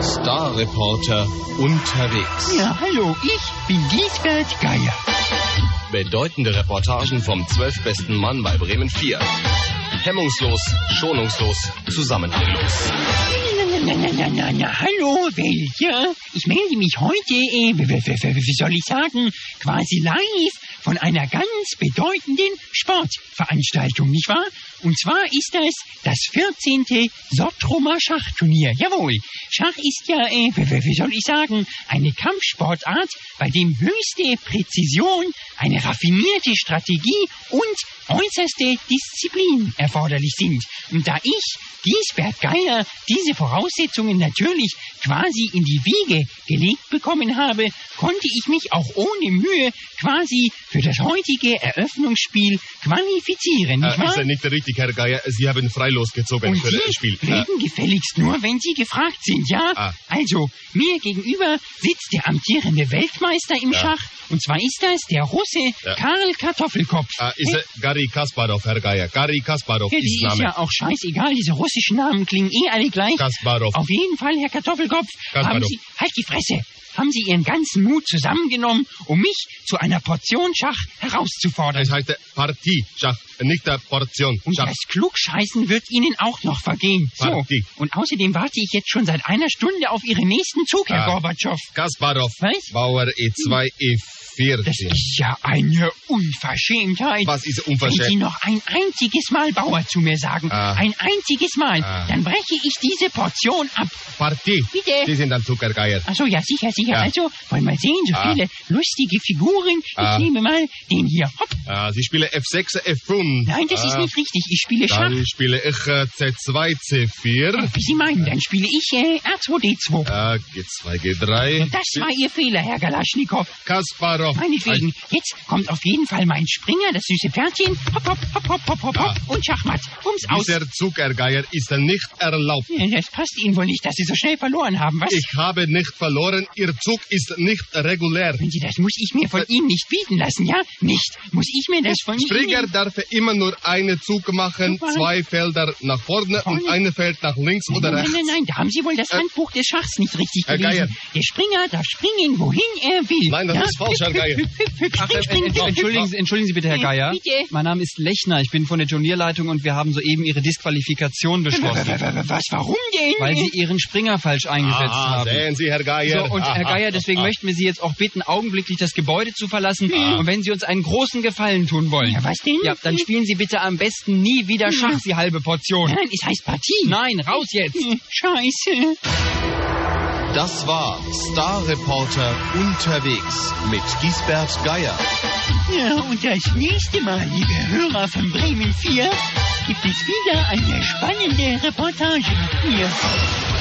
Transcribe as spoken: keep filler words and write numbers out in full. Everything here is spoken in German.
Star-Reporter unterwegs. Ja, hallo, ich bin Giesbert Geier. Bedeutende Reportagen vom zwölfbesten Mann bei Bremen vier. Hemmungslos, schonungslos, zusammenhanglos. Na, na, na, na, na, hallo, Welt, ja? Ich melde mich heute, äh, wie, wie, wie soll ich sagen, quasi live von einer ganz bedeutenden Sportveranstaltung, nicht wahr? Und zwar ist das das vierzehnte Sottromer Schachturnier. Jawohl, Schach ist ja, äh, wie, wie soll ich sagen, eine Kampfsportart, bei dem höchste Präzision, eine raffinierte Strategie und äußerste Disziplin erforderlich sind. Und da ich, Giesbert Geier, diese Voraussetzungen natürlich quasi in die Wiege gelegt bekommen habe, konnte ich mich auch ohne Mühe quasi für das heutige Eröffnungsspiel qualifizieren, nicht wahr? Äh, ist ja nicht richtig, Herr Geier. Sie haben freilos gezogen Und für Sie das Spiel. reden Äh, gefälligst nur, wenn Sie gefragt sind, ja? Ah. Also, mir gegenüber sitzt der amtierende Weltmeister im Ja. Schach. Und zwar ist das der Russe Ja. Karl Kartoffelkopf. äh, ist äh, Garry Kasparov, Herr Geier. Garry Kasparov Ja, ist die ist Name. ja auch scheißegal, diese russischen Namen klingen eh alle gleich. Kasparov. Auf jeden Fall, Herr Kartoffelkopf, Kasparov. haben Sie, halt die Fresse, haben Sie Ihren ganzen Mut zusammengenommen, um mich zu einer Portion Schach herauszufordern. Es heißt äh, Partie, Schach, nicht äh, Portion, Und Schach. das Klugscheißen wird Ihnen auch noch vergehen. So, Partie. und außerdem warte ich jetzt schon seit einer Stunde auf Ihren nächsten Zug, Herr Ah. Gorbatschow. Kasparov, Was? Bauer E zwei, E vier. Das ist ja eine Unverschämtheit. Was ist Wenn Sie unverschämt? noch ein einziges Mal Bauer zu mir sagen, Ah. ein einziges Mal, Ah. dann breche ich diese Portion ab. Partie. Bitte. Sie sind ein Zucker, Geier. Ach so, ja, sicher, sicher. Ja. Also, wollen wir sehen, so Ah. viele lustige Figuren. Ich Ah. nehme mal den hier. Hopp. Äh, Sie spielen F sechs, F fünf. Nein, das ist Äh, nicht richtig. Ich spiele Schach. Dann spiele ich äh, C zwei, C vier. Wie Sie meinen, dann spiele ich äh, R zwei D zwei. Äh, G zwei, G drei. Das war Ihr Fehler, Herr Galaschnikow. Kasparov. Meinetwegen. Jetzt kommt auf jeden Fall mein Springer, das süße Pferdchen. Hopp, hopp, hopp, hopp, hopp, hopp, hopp. Und Schachmatt. Ums Aus. Dieser Zuckergeier ist nicht erlaubt. Ja, das passt Ihnen wohl nicht, dass Sie so schnell verloren haben, was? Ich habe nicht verloren. Ihr Zug ist nicht regulär. Wenn Sie das muss ich mir von Ihnen nicht bieten lassen, ja? Nicht. Muss ich mir das von Springer Ihnen... darf immer nur einen Zug machen, Super. zwei Felder nach vorne und Vorne. ein Feld nach links oder Nein, rechts. nein, nein, da haben Sie wohl das Äh, Handbuch des Schachs nicht richtig Herr Geier. gelesen. Der Springer darf springen, wohin er will. Nein, das ja? ist falsch, Herr Geier. Hüpf, hüpf, hüpf, Ach, spring, äh, spring, ent- hüpf, entschuldigen, Sie, entschuldigen Sie bitte, Herr Äh, Geier. bitte? Mein Name ist Lechner. Ich bin von der Turnierleitung und wir haben soeben Ihre Disqualifikation beschlossen, Was, warum denn? weil Sie Ihren Springer falsch eingesetzt Ah, haben. sehen Sie, Herr Geier. So, und Herr Ah, Geier, ah, deswegen ah, möchten wir Sie jetzt auch bitten, augenblicklich das Gebäude zu verlassen. Und wenn Sie uns einen großen Gefallen tun wollen, Ja, was denn? ja, dann spielen Sie bitte am besten nie wieder Schach, Sie halbe Portion. Nein, es heißt Partie. Nein, raus jetzt! Hm, Scheiße. Das war Star-Reporter unterwegs mit Giesbert Geier. Ja, und das nächste Mal, liebe Hörer von Bremen vier, gibt es wieder eine spannende Reportage mit mir.